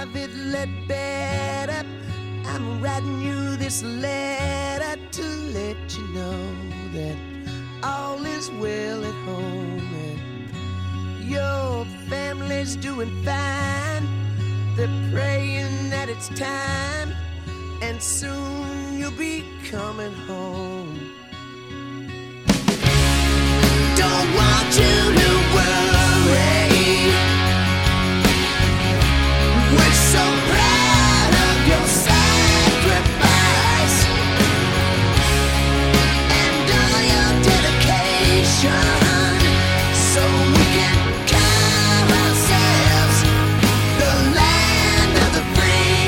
Private Ledbetter, I'm writing you this letter to let you know that all is well at home and your family's doing fine. They're praying that it's time, and soon you'll be coming home. Don't want you to worry. We're so proud of your sacrifice and all your dedication, so we can call ourselves the land of the free.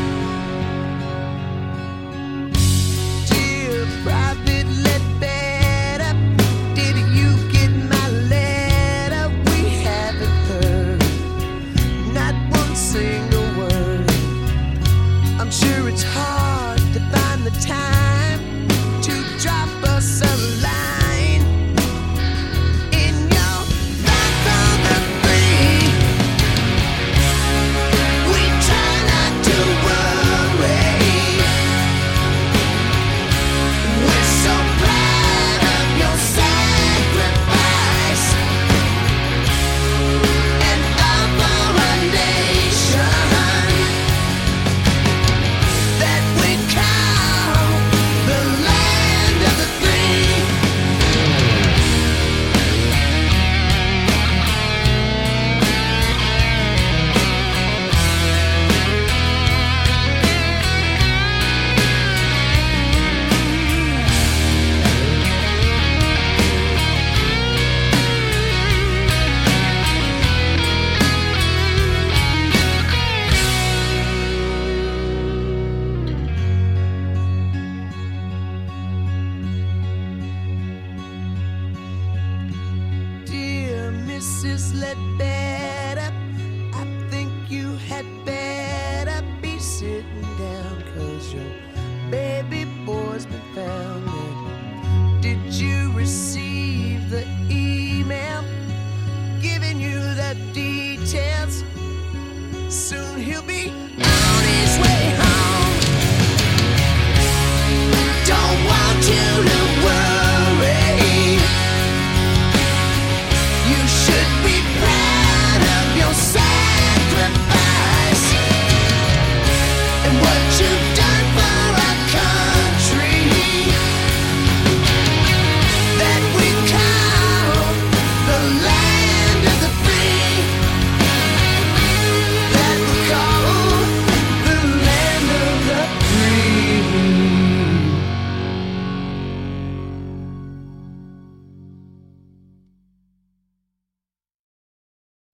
Dear Private Ledbetter, did you get my letter? We haven't heard not one single word. I'm sure it's hard to find the time to drop us a line in your life on the free. We try not to worry. We're so proud of your sacrifice and of our nation that we call the land of the free. Dear Mrs. Ledbetter, I think you had better be sitting down, 'cause your baby